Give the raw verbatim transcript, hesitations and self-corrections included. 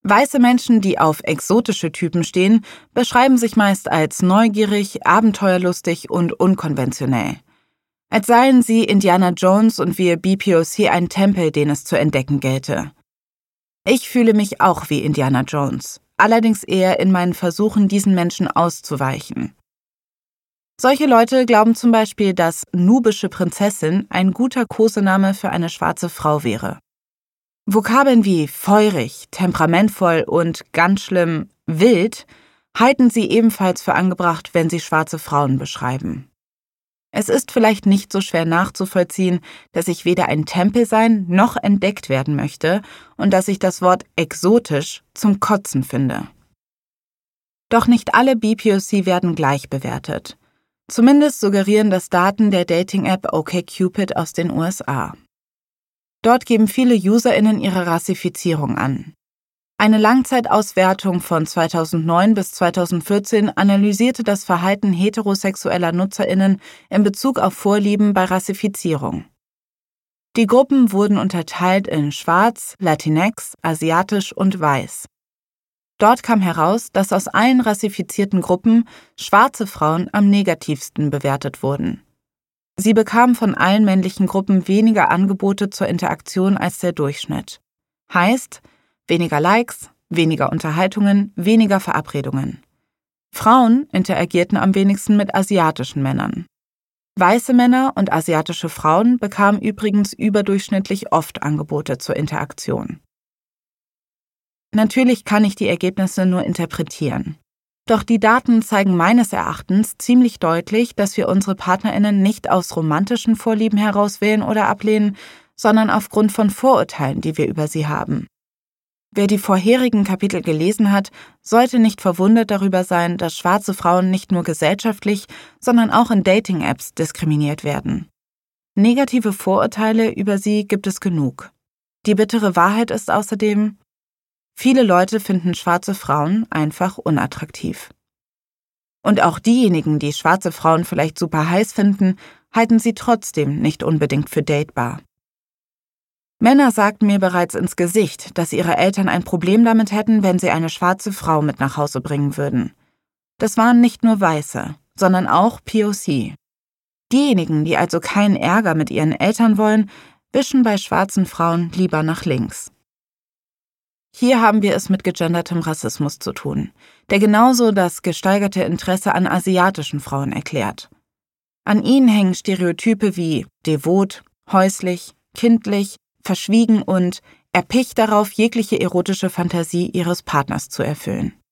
Weiße Menschen, die auf exotische Typen stehen, beschreiben sich meist als neugierig, abenteuerlustig und unkonventionell. Als seien sie Indiana Jones und wir B P O C ein Tempel, den es zu entdecken gelte. Ich fühle mich auch wie Indiana Jones, allerdings eher in meinen Versuchen, diesen Menschen auszuweichen. Solche Leute glauben zum Beispiel, dass nubische Prinzessin ein guter Kosename für eine schwarze Frau wäre. Vokabeln wie feurig, temperamentvoll und ganz schlimm wild halten sie ebenfalls für angebracht, wenn sie schwarze Frauen beschreiben. Es ist vielleicht nicht so schwer nachzuvollziehen, dass ich weder ein Tempel sein noch entdeckt werden möchte und dass ich das Wort exotisch zum Kotzen finde. Doch nicht alle B P O C werden gleich bewertet. Zumindest suggerieren das Daten der Dating-App OkCupid aus den U S A. Dort geben viele UserInnen ihre Rassifizierung an. Eine Langzeitauswertung von zweitausendneun bis zweitausendvierzehn analysierte das Verhalten heterosexueller NutzerInnen in Bezug auf Vorlieben bei Rassifizierung. Die Gruppen wurden unterteilt in Schwarz, Latinx, Asiatisch und Weiß. Dort kam heraus, dass aus allen rassifizierten Gruppen schwarze Frauen am negativsten bewertet wurden. Sie bekamen von allen männlichen Gruppen weniger Angebote zur Interaktion als der Durchschnitt. Heißt, weniger Likes, weniger Unterhaltungen, weniger Verabredungen. Frauen interagierten am wenigsten mit asiatischen Männern. Weiße Männer und asiatische Frauen bekamen übrigens überdurchschnittlich oft Angebote zur Interaktion. Natürlich kann ich die Ergebnisse nur interpretieren. Doch die Daten zeigen meines Erachtens ziemlich deutlich, dass wir unsere PartnerInnen nicht aus romantischen Vorlieben herauswählen oder ablehnen, sondern aufgrund von Vorurteilen, die wir über sie haben. Wer die vorherigen Kapitel gelesen hat, sollte nicht verwundert darüber sein, dass schwarze Frauen nicht nur gesellschaftlich, sondern auch in Dating-Apps diskriminiert werden. Negative Vorurteile über sie gibt es genug. Die bittere Wahrheit ist außerdem: Viele Leute finden schwarze Frauen einfach unattraktiv. Und auch diejenigen, die schwarze Frauen vielleicht super heiß finden, halten sie trotzdem nicht unbedingt für datebar. Männer sagten mir bereits ins Gesicht, dass ihre Eltern ein Problem damit hätten, wenn sie eine schwarze Frau mit nach Hause bringen würden. Das waren nicht nur Weiße, sondern auch P O C. Diejenigen, die also keinen Ärger mit ihren Eltern wollen, wischen bei schwarzen Frauen lieber nach links. Hier haben wir es mit gegendertem Rassismus zu tun, der genauso das gesteigerte Interesse an asiatischen Frauen erklärt. An ihnen hängen Stereotype wie devot, häuslich, kindlich, verschwiegen und erpicht darauf, jegliche erotische Fantasie ihres Partners zu erfüllen.